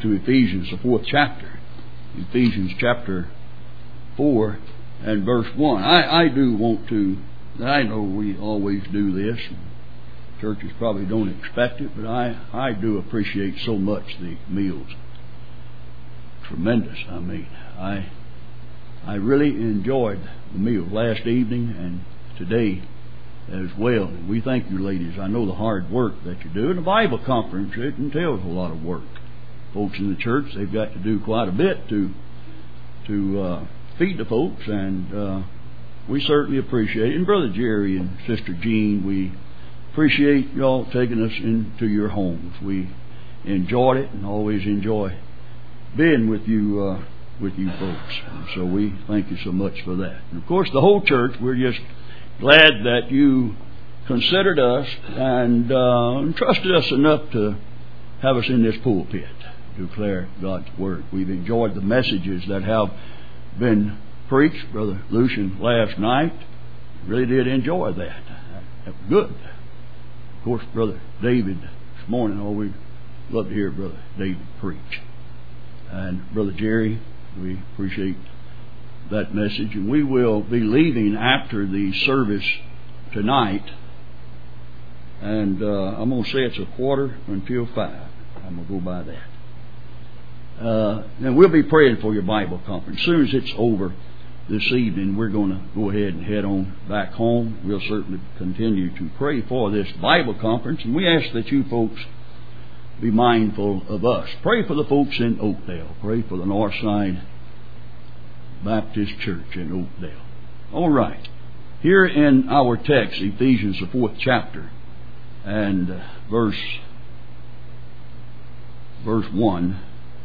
to Ephesians, the 4th chapter. Ephesians chapter 4 and verse 1. I do want to, I know we always do this. Churches probably don't expect it, but I do appreciate so much the meals. Tremendous, I mean. I really enjoyed the meal last evening and today as well. And we thank you, ladies. I know the hard work that you do. In the Bible conference, it entails a lot of work. Folks in the church, they've got to do quite a bit to feed the folks, and we certainly appreciate it. And Brother Jerry and Sister Jean, we appreciate y'all taking us into your homes. We enjoyed it and always enjoy being with you folks. And so we thank you so much for that. And of course, the whole church, we're just glad that you considered us and trusted us enough to have us in this pulpit to declare God's Word. We've enjoyed the messages that have been preached. Brother Lucian last night really did enjoy that. That was good. Of course, Brother David this morning, always love to hear Brother David preach. And Brother Jerry, we appreciate that message. And we will be leaving after the service tonight. And I'm going to say it's 4:45. I'm going to go by that. And we'll be praying for your Bible conference. As soon as it's over this evening, we're going to go ahead and head on back home. We'll certainly continue to pray for this Bible conference. And we ask that you folks be mindful of us. Pray for the folks in Oakdale. Pray for the Northside Baptist Church in Oakdale. All right. Here in our text, Ephesians, the 4th chapter, and verse 1.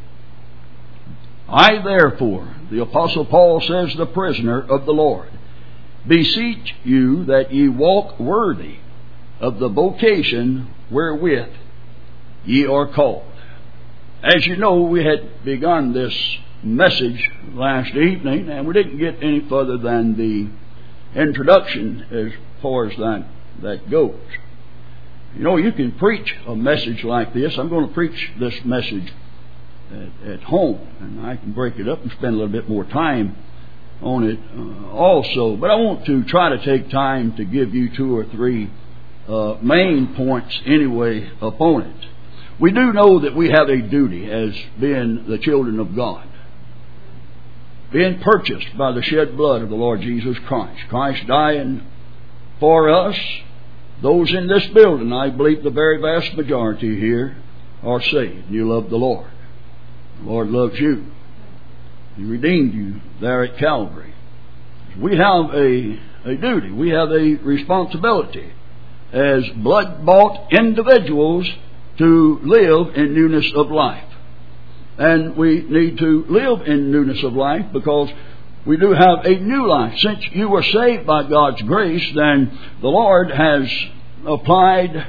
I therefore, the Apostle Paul says, the prisoner of the Lord, beseech you that ye walk worthy of the vocation wherewith ye are called. As you know, we had begun this message last evening, and we didn't get any further than the introduction as far as that goes. You know, you can preach a message like this. I'm going to preach this message at home, and I can break it up and spend a little bit more time on it also. But I want to try to take time to give you 2 or 3 main points anyway upon it. We do know that we have a duty as being the children of God, being purchased by the shed blood of the Lord Jesus Christ. Christ dying for us. Those in this building, I believe the very vast majority here are saved. You love the Lord. The Lord loves you. He redeemed you there at Calvary. We have a duty. We have a responsibility as blood-bought individuals to live in newness of life. And we need to live in newness of life because we do have a new life. Since you were saved by God's grace, then the Lord has applied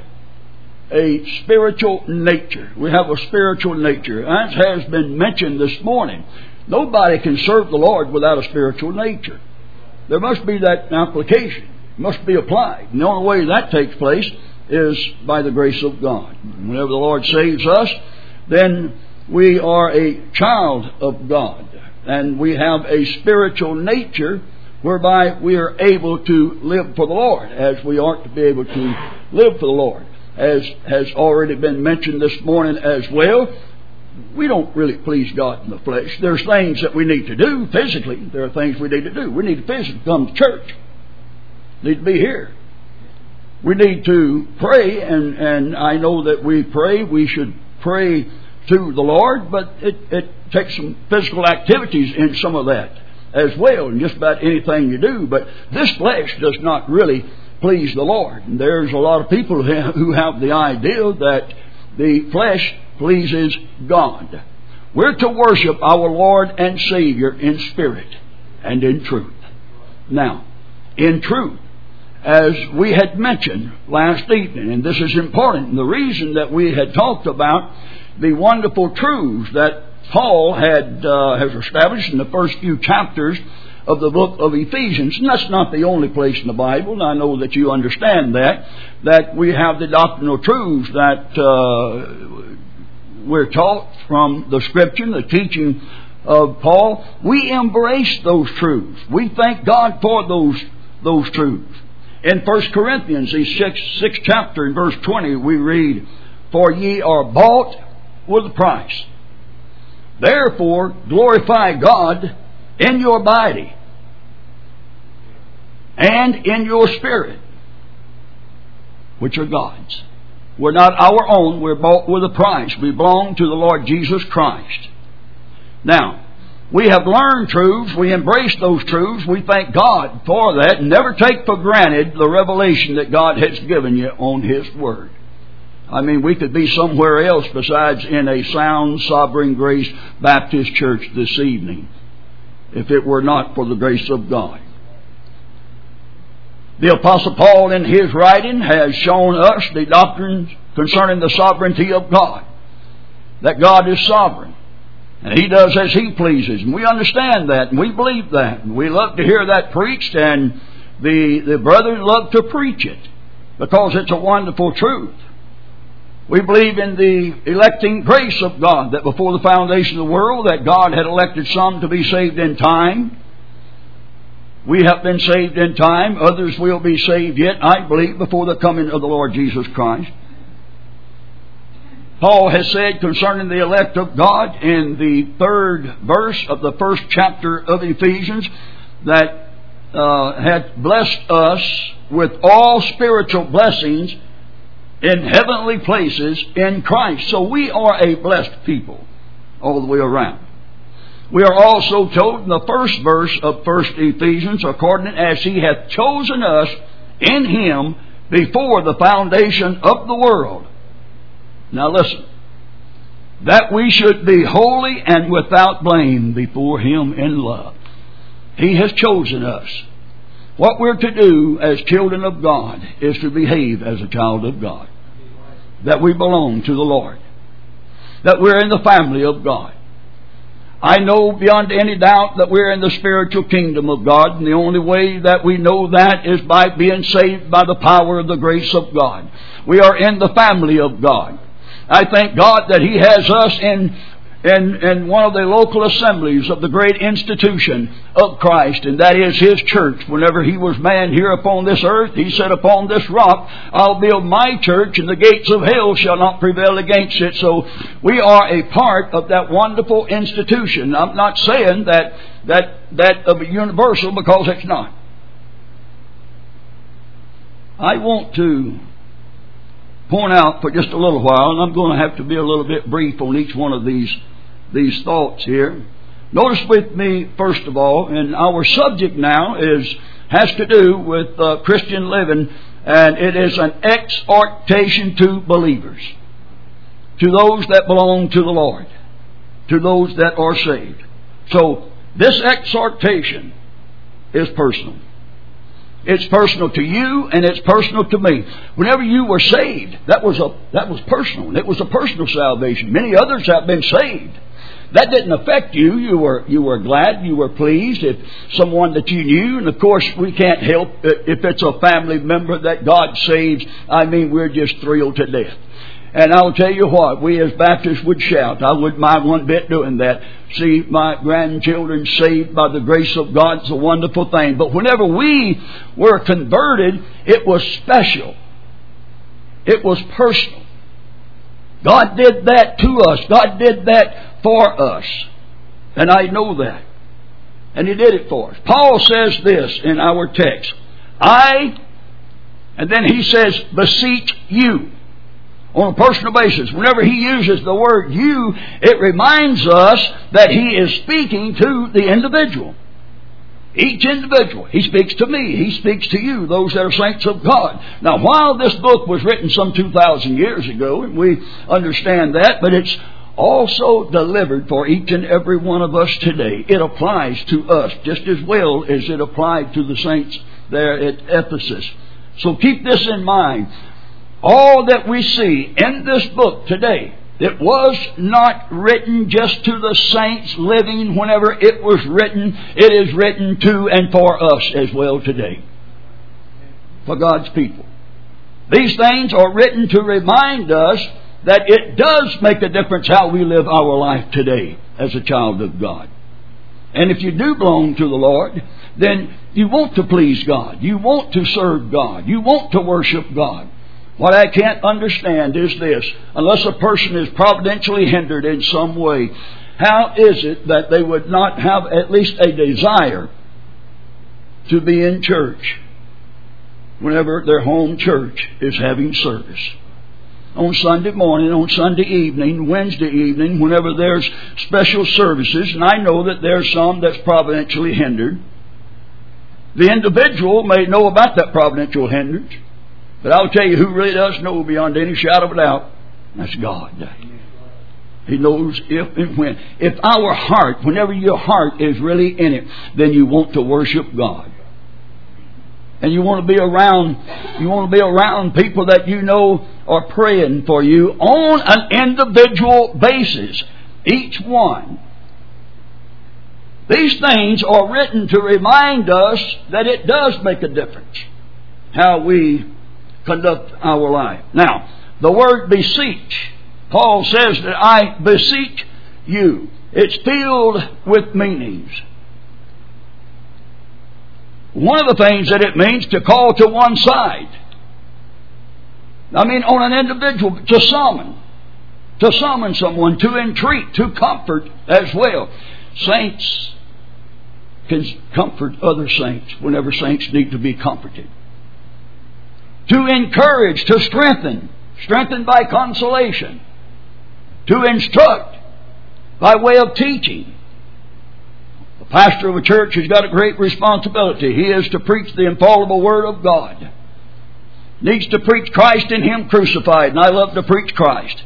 a spiritual nature. We have a spiritual nature. As has been mentioned this morning, nobody can serve the Lord without a spiritual nature. There must be that application. It must be applied. And the only way that takes place is by the grace of God. Whenever the Lord saves us, then we are a child of God. And we have a spiritual nature whereby we are able to live for the Lord, as we ought to be able to live for the Lord. As has already been mentioned this morning as well, we don't really please God in the flesh. There's things that we need to do physically. There are things we need to do. We need to physically come to church. Need to be here. We need to pray, and I know that we pray. We should pray to the Lord, but it takes some physical activities in some of that as well, and just about anything you do. But this flesh does not really please the Lord. And there's a lot of people who have the idea that the flesh pleases God. We're to worship our Lord and Savior in spirit and in truth. Now, in truth, as we had mentioned last evening, and this is important, and the reason that we had talked about the wonderful truths that Paul has established in the first few chapters of the book of Ephesians. And that's not the only place in the Bible, and I know that you understand that we have the doctrinal truths that we're taught from the Scripture, the teaching of Paul, we embrace those truths. We thank God for those truths. In 1 Corinthians, the 6th chapter, in verse 20, we read, "For ye are bought with a price. Therefore glorify God in your body and in your spirit, which are God's." We're not our own. We're bought with a price. We belong to the Lord Jesus Christ. Now, we have learned truths. We embrace those truths. We thank God for that. And never take for granted the revelation that God has given you on His Word. I mean, we could be somewhere else besides in a Sound Sovereign Grace Baptist Church this evening if it were not for the grace of God. The Apostle Paul in his writing has shown us the doctrines concerning the sovereignty of God. That God is sovereign. And He does as He pleases. And we understand that. And we believe that. And we love to hear that preached. And the brethren love to preach it. Because it's a wonderful truth. We believe in the electing grace of God. That before the foundation of the world, that God had elected some to be saved in time. We have been saved in time. Others will be saved yet, I believe, before the coming of the Lord Jesus Christ. Paul has said concerning the elect of God in the 3rd verse of the 1st chapter of Ephesians that hath blessed us with all spiritual blessings in heavenly places in Christ. So we are a blessed people all the way around. We are also told in the 1st verse of 1st Ephesians, according as He hath chosen us in Him before the foundation of the world. Now listen, that we should be holy and without blame before Him in love. He has chosen us. What we're to do as children of God is to behave as a child of God. That we belong to the Lord. That we're in the family of God. I know beyond any doubt that we're in the spiritual kingdom of God, and the only way that we know that is by being saved by the power of the grace of God. We are in the family of God. I thank God that He has us in one of the local assemblies of the great institution of Christ, and that is His church. Whenever He was man here upon this earth, He said, "Upon this rock I'll build my church, and the gates of hell shall not prevail against it." So we are a part of that wonderful institution. I'm not saying that of a universal, because it's not. I want to point out for just a little while, and I'm going to have to be a little bit brief on each one of these thoughts here. Notice with me, first of all, and our subject now has to do with Christian living, and it is an exhortation to believers, to those that belong to the Lord, to those that are saved. So this exhortation is personal. It's personal to you, and it's personal to me. Whenever you were saved, that was personal, and it was a personal salvation. Many others have been saved. That didn't affect you. You were glad, you were pleased. If someone that you knew, and of course we can't help if it's a family member that God saves. I mean, we're just thrilled to death. And I'll tell you what, we as Baptists would shout. I wouldn't mind one bit doing that. See my grandchildren saved by the grace of God. It's a wonderful thing. But whenever we were converted, it was special. It was personal. God did that to us. God did that for us. And I know that. And He did it for us. Paul says this in our text. And then he says, beseech you. On a personal basis. Whenever he uses the word you, it reminds us that he is speaking to the individual. Each individual. He speaks to me. He speaks to you, those that are saints of God. Now, while this book was written some 2,000 years ago, and we understand that, but it's also delivered for each and every one of us today. It applies to us just as well as it applied to the saints there at Ephesus. So keep this in mind. All that we see in this book today, it was not written just to the saints living whenever it was written. It is written to and for us as well today. For God's people. These things are written to remind us that it does make a difference how we live our life today as a child of God. And if you do belong to the Lord, then you want to please God. You want to serve God. You want to worship God. What I can't understand is this: unless a person is providentially hindered in some way, how is it that they would not have at least a desire to be in church whenever their home church is having service? On Sunday morning, on Sunday evening, Wednesday evening, whenever there's special services, and I know that there's some that's providentially hindered. The individual may know about that providential hindrance, but I'll tell you who really does know beyond any shadow of a doubt. That's God. He knows if and when. If our heart, whenever your heart is really in it, then you want to worship God. And you want to be around people that you know are praying for you on an individual basis. Each one. These things are written to remind us that it does make a difference how we conduct our life. Now, the word beseech, Paul says that I beseech you. It's filled with meanings. One of the things that it means to call to one side. I mean, on an individual, to summon someone, to entreat, to comfort as well. Saints can comfort other saints whenever saints need to be comforted. To encourage, to strengthen by consolation. To instruct by way of teaching. The pastor of a church has got a great responsibility. He is to preach the infallible Word of God. Needs to preach Christ and Him crucified, and I love to preach Christ.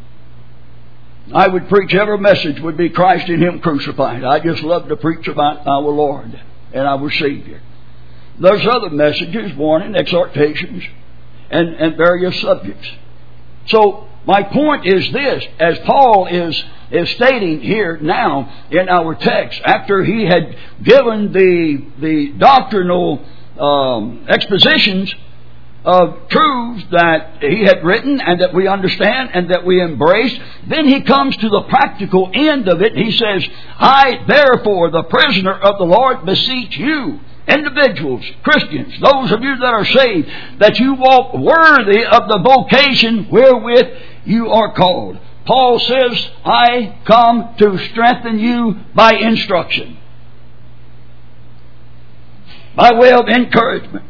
I would preach every message would be Christ and Him crucified. I just love to preach about our Lord and our Savior. There's other messages, warning, exhortations, and various subjects. So my point is this: as Paul is stating here now in our text, after he had given the doctrinal expositions of truths that he had written and that we understand and that we embrace, then he comes to the practical end of it. He says, I therefore, the prisoner of the Lord, beseech you, individuals, Christians, those of you that are saved, that you walk worthy of the vocation wherewith you are called. Paul says, I come to strengthen you by instruction, by way of encouragement,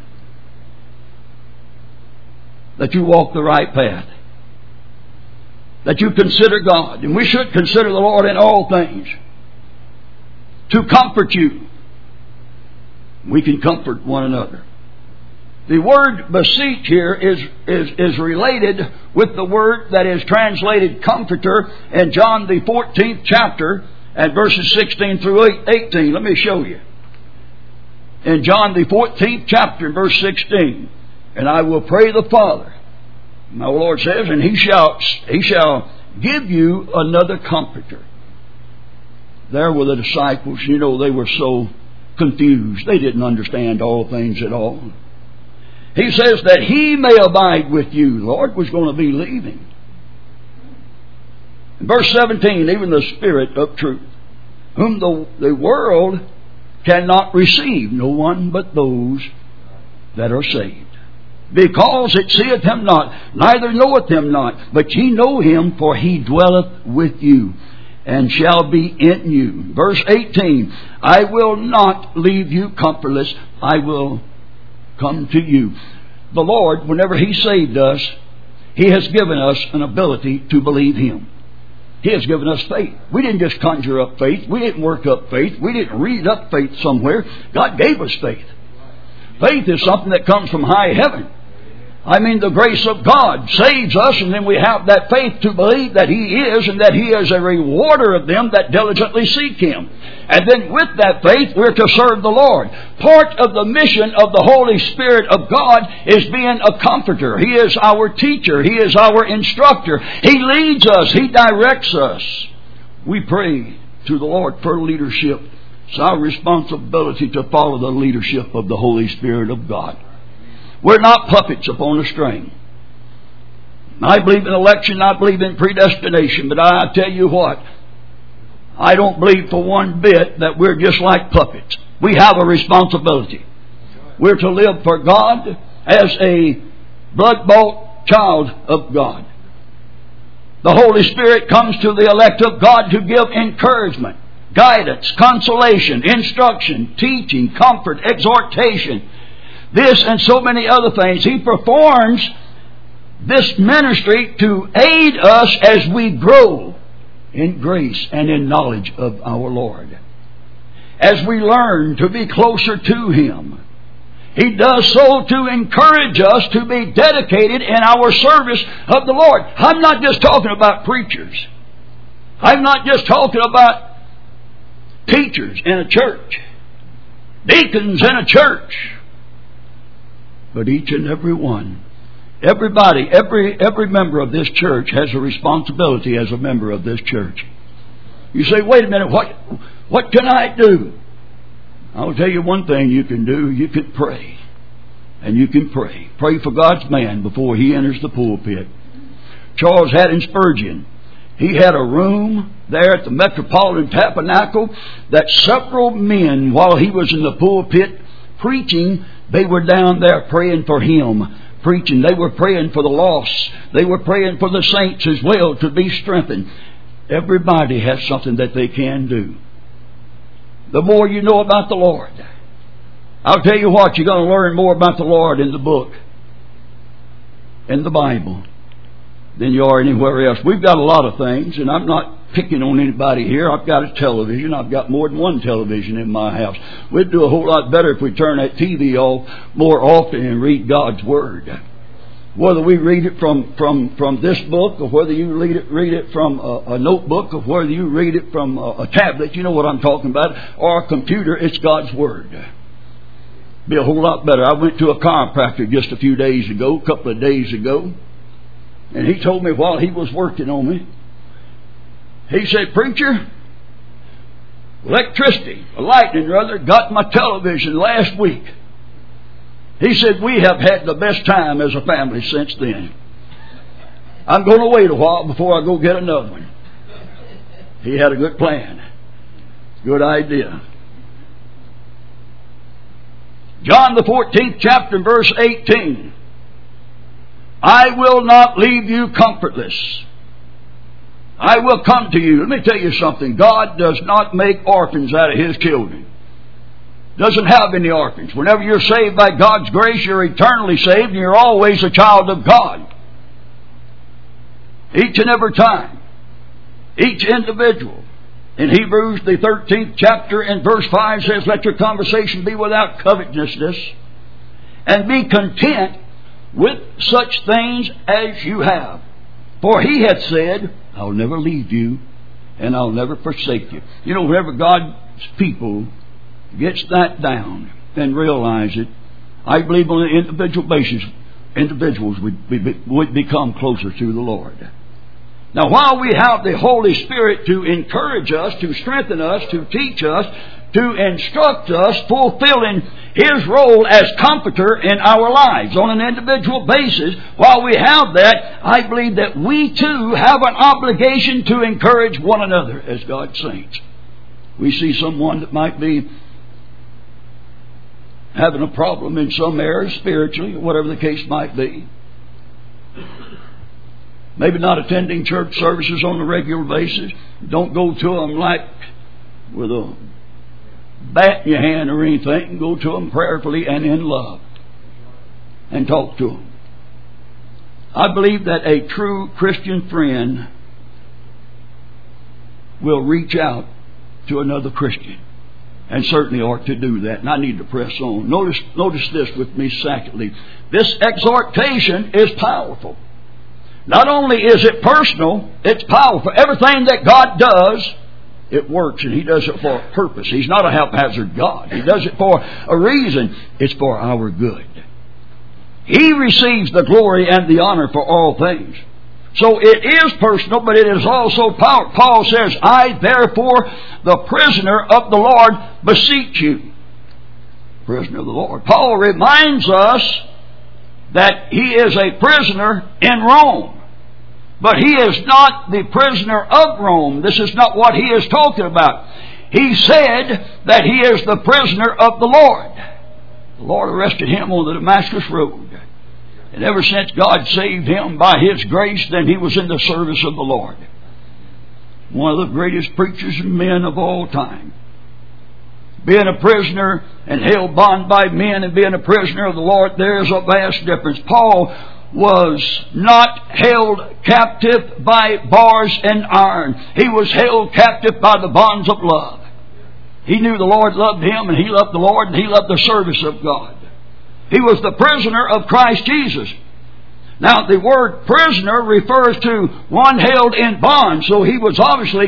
that you walk the right path, that you consider God, and we should consider the Lord in all things, to comfort you. We can comfort one another. The word beseech here is related with the word that is translated comforter in John the 14th chapter and verses 16 through 18. Let me show you. In John the 14th chapter, verse 16, and I will pray the Father, my Lord says, and He shall give you another comforter. There were the disciples, you know, they were so confused. They didn't understand all things at all. He says that He may abide with you. The Lord was going to be leaving. In verse 17, even the Spirit of truth, whom the world cannot receive, no one but those that are saved. Because it seeth Him not, neither knoweth Him not, but ye know Him, for He dwelleth with you, and shall be in you. Verse 18, I will not leave you comfortless, I will come to you. The Lord, whenever He saved us, He has given us an ability to believe Him. He has given us faith. We didn't just conjure up faith. We didn't work up faith. We didn't read up faith somewhere. God gave us faith. Faith is something that comes from high heaven. I mean, the grace of God saves us, and then we have that faith to believe that He is, and that He is a rewarder of them that diligently seek Him. And then with that faith, we're to serve the Lord. Part of the mission of the Holy Spirit of God is being a comforter. He is our teacher. He is our instructor. He leads us. He directs us. We pray to the Lord for leadership. It's our responsibility to follow the leadership of the Holy Spirit of God. We're not puppets upon a string. I believe in election, I believe in predestination, but I tell you what, I don't believe for one bit that we're just like puppets. We have a responsibility. We're to live for God as a blood-bought child of God. The Holy Spirit comes to the elect of God to give encouragement, guidance, consolation, instruction, teaching, comfort, exhortation. This and so many other things. He performs this ministry to aid us as we grow in grace and in knowledge of our Lord. As we learn to be closer to Him. He does so to encourage us to be dedicated in our service of the Lord. I'm not just talking about preachers. I'm not just talking about teachers in a church, deacons in a church, but each and every one. Everybody, every member of this church has a responsibility as a member of this church. You say, wait a minute, what can I do? I'll tell you one thing you can do. You can pray. And you can pray. Pray for God's man before he enters the pulpit. Charles Haddon Spurgeon, he had a room there at the Metropolitan Tabernacle that several men, while he was in the pulpit preaching, they were down there praying for him. Preaching. They were praying for the lost. They were praying for the saints as well to be strengthened. Everybody has something that they can do. The more you know about the Lord. I'll tell you what, you're going to learn more about the Lord in the book, in the Bible, than you are anywhere else. We've got a lot of things, and I'm not picking on anybody here. I've got a television. I've got more than one television in my house. We'd do a whole lot better if we turn that TV off more often and read God's Word. Whether we read it from this book, or whether you read it from a notebook, or whether you read it from a tablet, you know what I'm talking about, or a computer, it's God's Word. Be a whole lot better. I went to a chiropractor just a couple of days ago, and he told me while he was working on me, he said, "Preacher, electricity, lightning rather, got my television last week." He said, "We have had the best time as a family since then. I'm going to wait a while before I go get another one." He had a good plan. Good idea. John the 14th chapter, verse 18. "I will not leave you comfortless. I will come to you." Let me tell you something. God does not make orphans out of His children. Doesn't have any orphans. Whenever you're saved by God's grace, you're eternally saved, and you're always a child of God. Each and every time. Each individual. In Hebrews, the 13th chapter and verse 5 says, "Let your conversation be without covetousness, and be content with such things as you have. For He hath said, I'll never leave you, and I'll never forsake you." You know, whenever God's people gets that down and realize it, I believe on an individual basis, individuals would become closer to the Lord. Now, while we have the Holy Spirit to encourage us, to strengthen us, to teach us, to instruct us, fulfilling His role as comforter in our lives on an individual basis, while we have that, I believe that we too have an obligation to encourage one another as God's saints. We see someone that might be having a problem in some area spiritually, whatever the case might be. Maybe not attending church services on a regular basis. Don't go to them like with a bat in your hand or anything. Go to them prayerfully and in love and talk to them. I believe that a true Christian friend will reach out to another Christian, and certainly ought to do that. And I need to press on. Notice this with me secondly. This exhortation is powerful. Not only is it personal, it's powerful. Everything that God does, it works, and He does it for a purpose. He's not a haphazard God. He does it for a reason. It's for our good. He receives the glory and the honor for all things. So it is personal, but it is also powerful. Paul says, "I therefore, the prisoner of the Lord, beseech you." Prisoner of the Lord. Paul reminds us that he is a prisoner in Rome. But he is not the prisoner of Rome. This is not what he is talking about. He said that he is the prisoner of the Lord. The Lord arrested him on the Damascus road. And ever since God saved him by His grace, then he was in the service of the Lord. One of the greatest preachers and men of all time. Being a prisoner and held bound by men and being a prisoner of the Lord, there is a vast difference. Paul was not held captive by bars and iron. He was held captive by the bonds of love. He knew the Lord loved him, and he loved the Lord, and he loved the service of God. He was the prisoner of Christ Jesus. Now, the word prisoner refers to one held in bonds. So he was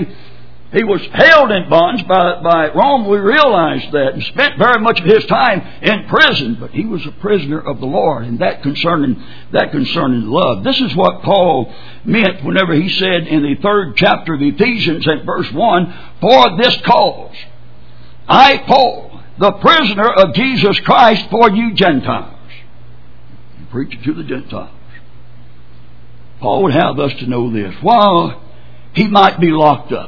held in bonds by Rome. We realize that, and spent very much of his time in prison. But he was a prisoner of the Lord, and that concerning love. This is what Paul meant whenever he said in the 3rd chapter of Ephesians at verse 1, "For this cause, I, Paul, the prisoner of Jesus Christ, for you Gentiles." He preached to the Gentiles. Paul would have us to know this. While he might be locked up,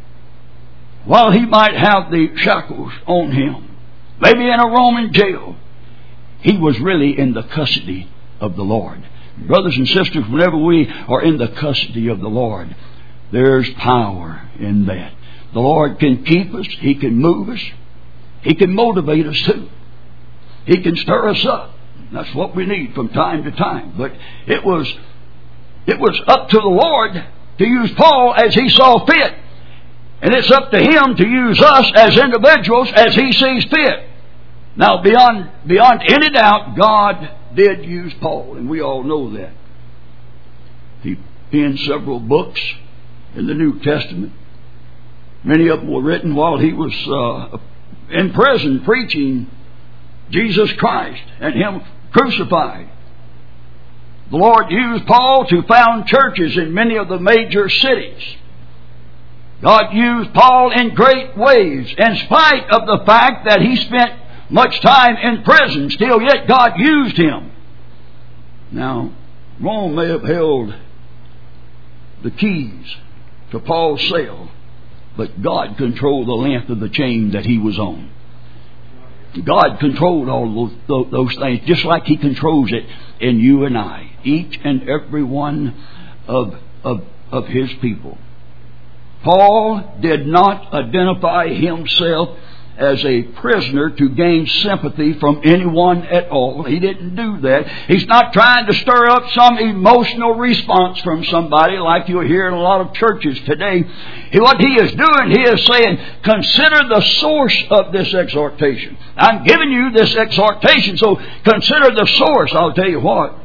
while he might have the shackles on him, maybe in a Roman jail, he was really in the custody of the Lord. Brothers and sisters, whenever we are in the custody of the Lord, there's power in that. The Lord can keep us. He can move us. He can motivate us too. He can stir us up. That's what we need from time to time. But it was up to the Lord to use Paul as He saw fit. And it's up to Him to use us as individuals as He sees fit. Now, beyond any doubt, God did use Paul, and we all know that. He penned several books in the New Testament. Many of them were written while he was in prison preaching Jesus Christ and Him crucified. The Lord used Paul to found churches in many of the major cities. God used Paul in great ways, in spite of the fact that he spent much time in prison. Still yet God used him. Now, Rome may have held the keys to Paul's cell, but God controlled the length of the chain that he was on. God controlled all those things, just like He controls it in you and I, each and every one of His people. Paul did not identify himself as a prisoner to gain sympathy from anyone at all. He didn't do that. He's not trying to stir up some emotional response from somebody like you'll hear in a lot of churches today. What he is doing, he is saying, consider the source of this exhortation. I'm giving you this exhortation, so consider the source. I'll tell you what.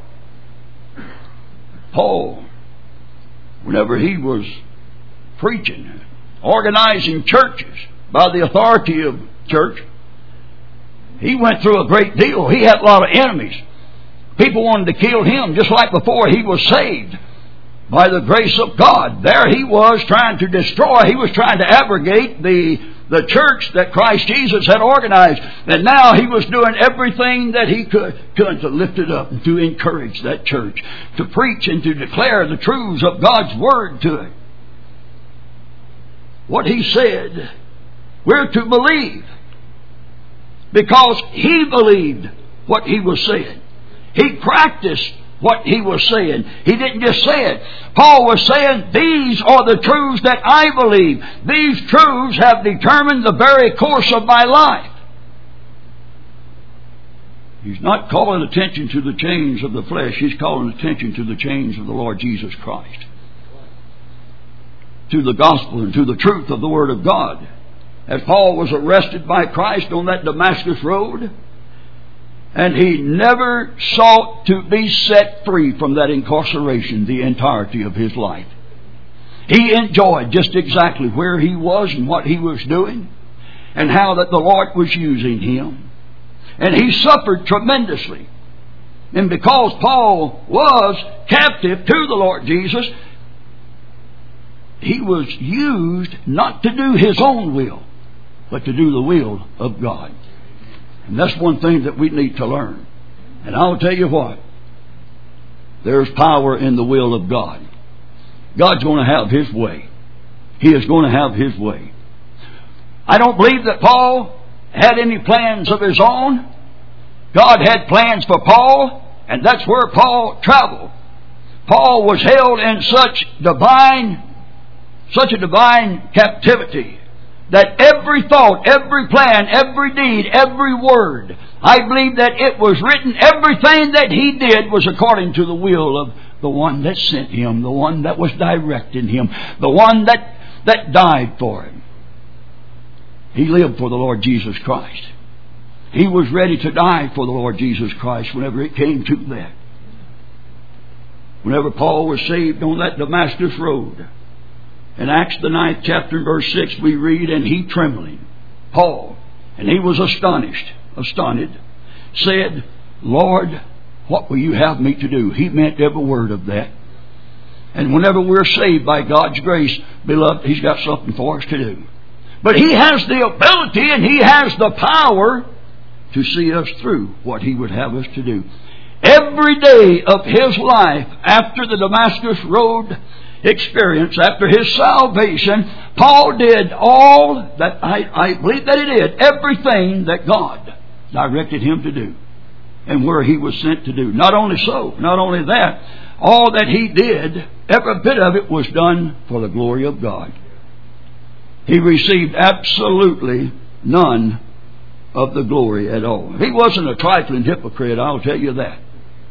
Paul, whenever he was preaching, organizing churches by the authority of church, he went through a great deal. He had a lot of enemies. People wanted to kill him just like before he was saved. By the grace of God, there he was trying to destroy. He was trying to abrogate the church that Christ Jesus had organized. And now he was doing everything that he could to lift it up and to encourage that church, to preach and to declare the truths of God's Word to it. What he said, we're to believe, because he believed what he was saying. He practiced what he was saying. He didn't just say it. Paul was saying, these are the truths that I believe. These truths have determined the very course of my life. He's not calling attention to the chains of the flesh. He's calling attention to the chains of the Lord Jesus Christ, to the gospel and to the truth of the Word of God. As Paul was arrested by Christ on that Damascus road, and he never sought to be set free from that incarceration the entirety of his life. He enjoyed just exactly where he was and what he was doing, and how that the Lord was using him. And he suffered tremendously. And because Paul was captive to the Lord Jesus, he was used not to do his own will, but to do the will of God. And that's one thing that we need to learn. And I'll tell you what, there's power in the will of God. God's going to have His way. He is going to have His way. I don't believe that Paul had any plans of his own. God had plans for Paul, and that's where Paul traveled. Paul was held in such a divine captivity that every thought, every plan, every deed, every word, I believe that it was written, everything that he did was according to the will of the one that sent him, the one that was directing him, the one that died for him. He lived for the Lord Jesus Christ. He was ready to die for the Lord Jesus Christ whenever it came to that. Whenever Paul was saved on that Damascus road, in Acts the 9th chapter and verse 6 we read, and he trembling, Paul, and he was astonished, said, Lord, what will you have me to do? He meant every word of that. And whenever we're saved by God's grace, beloved, He's got something for us to do. But He has the ability and He has the power to see us through what He would have us to do. Every day of his life after the Damascus Road experience, after his salvation, Paul did all that I believe that he did, everything that God directed him to do and where he was sent to do. Not only that, all that he did, every bit of it was done for the glory of God. He received absolutely none of the glory at all. He wasn't a trifling hypocrite, I'll tell you that.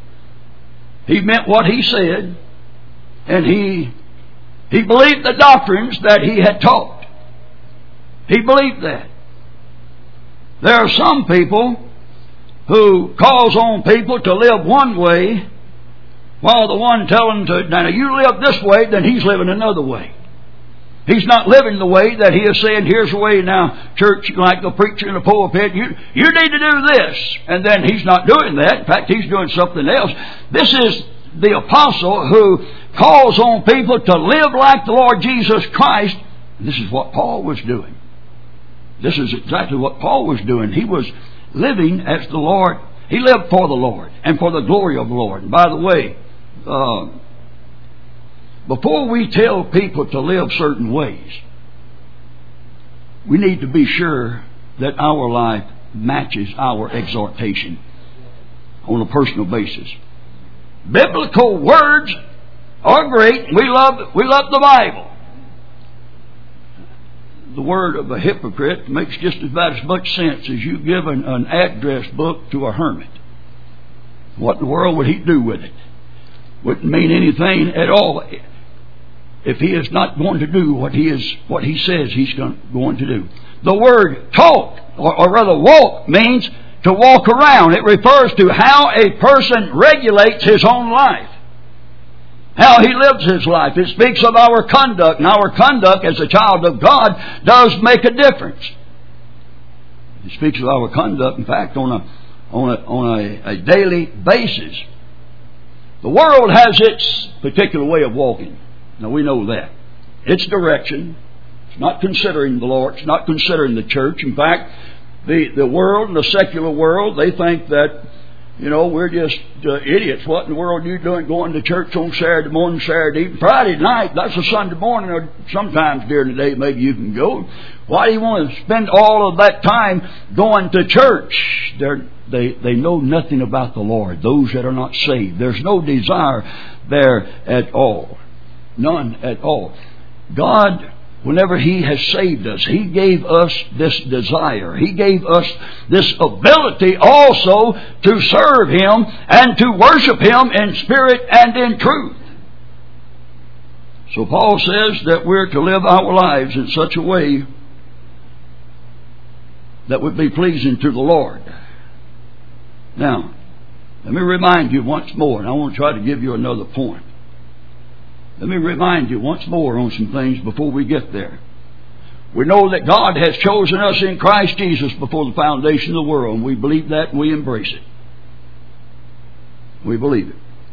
He meant what he said, and he believed the doctrines that he had taught. He believed that. There are some people who calls on people to live one way, while the one telling them to, now you live this way, then he's living another way. He's not living the way that he is saying, here's the way now, church, like the preacher in the pulpit, you need to do this. And then he's not doing that. In fact, he's doing something else. This is the apostle who calls on people to live like the Lord Jesus Christ. And this is what Paul was doing. This is exactly what Paul was doing. He was living as the Lord. He lived for the Lord and for the glory of the Lord. And by the way, before we tell people to live certain ways, we need to be sure that our life matches our exhortation on a personal basis. Biblical words are great. We love the Bible. The word of a hypocrite makes just about as much sense as you give an address book to a hermit. What in the world would he do with it? Wouldn't mean anything at all if he is not going to do what he says he's going to do. The word talk, or rather walk, means to walk around. It refers to how a person regulates his own life, how he lives his life. It speaks of our conduct, and our conduct as a child of God does make a difference. It speaks of our conduct, in fact, on a daily basis. The world has its particular way of walking. Now we know that. Its direction. It's not considering the Lord. It's not considering the church. In fact, the world and the secular world, they think that, we're just idiots. What in the world are you doing going to church on Saturday morning, Saturday evening, Friday night? That's a Sunday morning, or sometimes during the day maybe you can go. Why do you want to spend all of that time going to church? They know nothing about the Lord, those that are not saved. There's no desire there at all. None at all. God, whenever He has saved us, He gave us this desire. He gave us this ability also to serve Him and to worship Him in spirit and in truth. So Paul says that we're to live our lives in such a way that would be pleasing to the Lord. Now, let me remind you once more, and I want to try to give you another point. Let me remind you once more on some things before we get there. We know that God has chosen us in Christ Jesus before the foundation of the world, and we believe that and we embrace it. We believe it.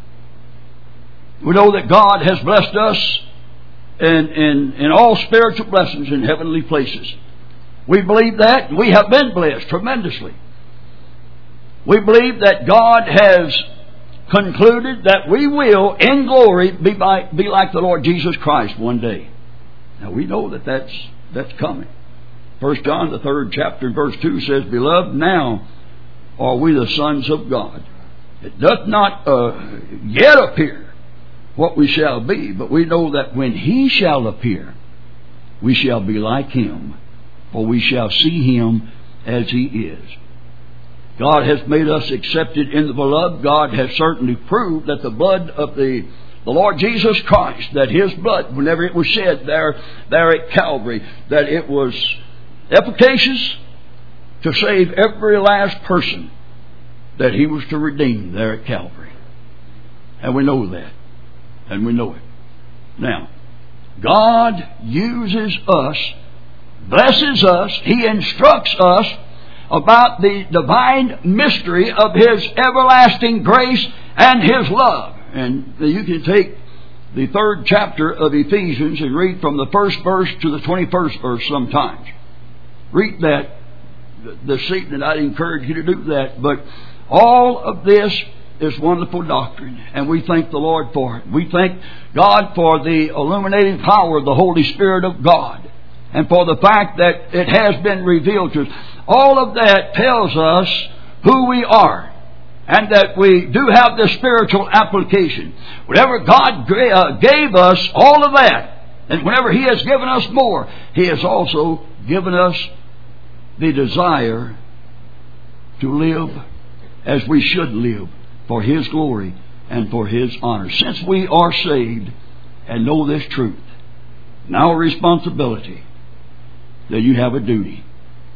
We know that God has blessed us in all spiritual blessings in heavenly places. We believe that, and we have been blessed tremendously. We believe that God has concluded that we will, in glory, be like the Lord Jesus Christ one day. Now we know that that's coming. 1 John, the 3rd chapter, verse 2 says, Beloved, now are we the sons of God. It doth not yet appear what we shall be, but we know that when He shall appear, we shall be like Him, for we shall see Him as He is. God has made us accepted in the beloved. God has certainly proved that the blood of the Lord Jesus Christ, that His blood, whenever it was shed there at Calvary, that it was efficacious to save every last person that He was to redeem there at Calvary. And we know that. And we know it. Now, God uses us, blesses us, He instructs us about the divine mystery of His everlasting grace and His love. And you can take the 3rd chapter of Ephesians and read from the 1st verse to the 21st verse sometimes. Read that this evening. I'd encourage you to do that. But all of this is wonderful doctrine, and we thank the Lord for it. We thank God for the illuminating power of the Holy Spirit of God, and for the fact that it has been revealed to us. All of that tells us who we are, and that we do have the spiritual application. Whatever God gave us, all of that, and whenever He has given us more, He has also given us the desire to live as we should live, for His glory and for His honor. Since we are saved and know this truth, now a responsibility, that you have a duty.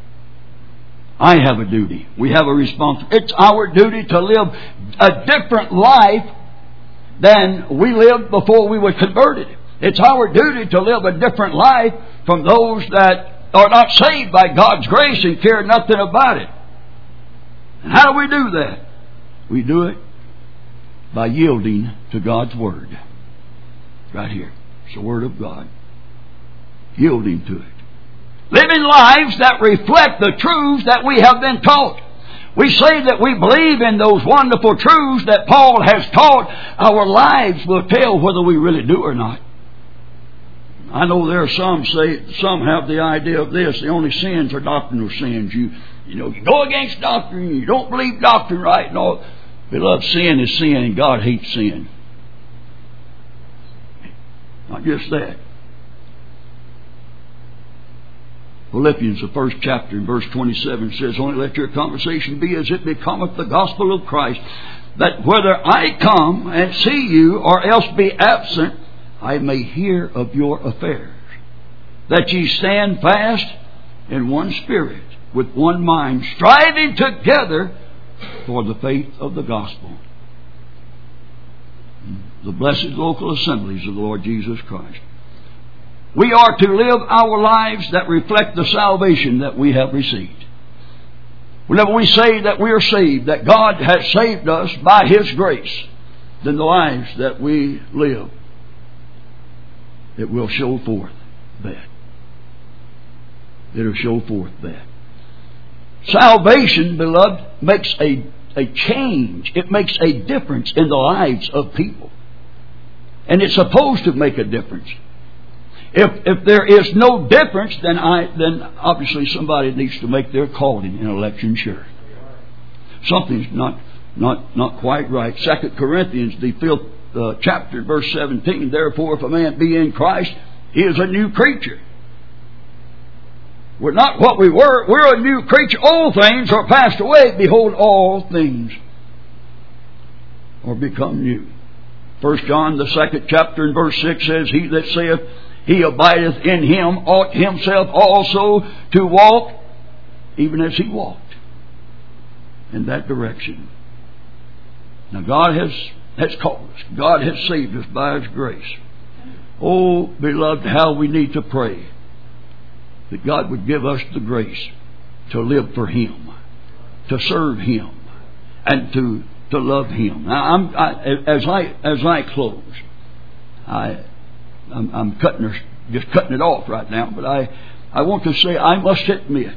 I have a duty. We have a responsibility. It's our duty to live a different life than we lived before we were converted. It's our duty to live a different life from those that are not saved by God's grace and care nothing about it. And how do we do that? We do it by yielding to God's Word. Right here. It's the Word of God. Yielding to it. Living lives that reflect the truths that we have been taught. We say that we believe in those wonderful truths that Paul has taught. Our lives will tell whether we really do or not. I know there are some have the idea of this. The only sins are doctrinal sins. You go against doctrine, you don't believe doctrine right. No, beloved, sin is sin, and God hates sin. Not just that. Philippians, the 1st chapter, in verse 27 says, Only let your conversation be as it becometh the gospel of Christ, that whether I come and see you or else be absent, I may hear of your affairs, that ye stand fast in one spirit, with one mind, striving together for the faith of the gospel, the blessed local assemblies of the Lord Jesus Christ. We are to live our lives that reflect the salvation that we have received. Whenever we say that we are saved, that God has saved us by His grace, then the lives that we live, it will show forth that. It will show forth that. Salvation, beloved, makes a change. It makes a difference in the lives of people. And it's supposed to make a difference. If there is no difference, then obviously somebody needs to make their calling and election sure. Something's not quite right. 2 Corinthians, the 5th chapter, verse 17. Therefore, if a man be in Christ, he is a new creature. We're not what we were. We're a new creature. Old things are passed away. Behold, all things are become new. 1 John, the 2nd chapter, and verse 6 says, He that saith he abideth in Him ought himself also to walk even as He walked in that direction. Now God has called us. God has saved us by His grace. Oh, beloved, how we need to pray that God would give us the grace to live for Him, to serve Him, and to love Him. Now, as I close, I'm just cutting it off right now, but I want to say I must admit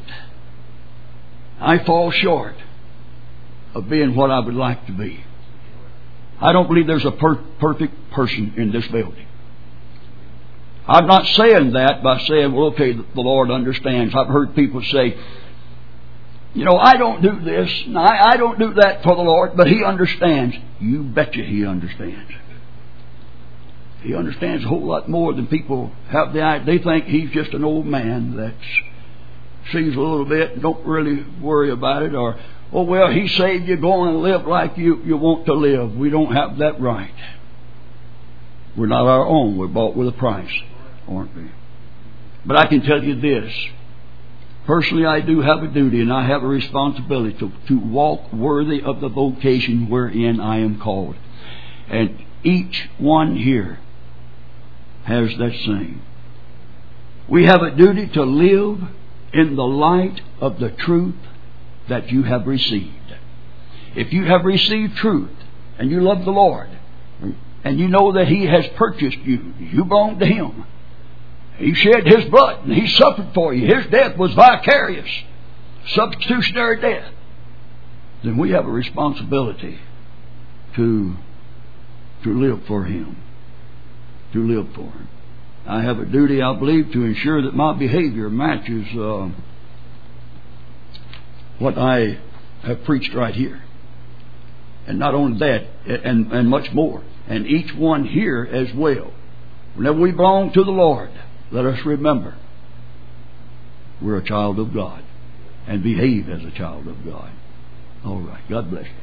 I fall short of being what I would like to be. I don't believe there's a perfect person in this building. I'm not saying that by saying, well, okay, the Lord understands. I've heard people say, you know, I don't do this, and I don't do that for the Lord, but He understands. You betcha He understands. He understands a whole lot more than people have the idea. They think He's just an old man that sees a little bit and don't really worry about it. Or, oh, well, He saved you, go on and live like you want to live. We don't have that right. We're not our own. We're bought with a price, aren't we? But I can tell you this. Personally, I do have a duty and I have a responsibility to walk worthy of the vocation wherein I am called. And each one here has that same. We have a duty to live in the light of the truth that you have received. If you have received truth and you love the Lord and you know that He has purchased you, you belong to Him. He shed His blood and He suffered for you. His death was vicarious, substitutionary death. Then we have a responsibility to live for Him. To live for Him. I have a duty, I believe, to ensure that my behavior matches what I have preached right here. And not only that, and much more. And each one here as well. Whenever we belong to the Lord, let us remember we're a child of God and behave as a child of God. All right. God bless you.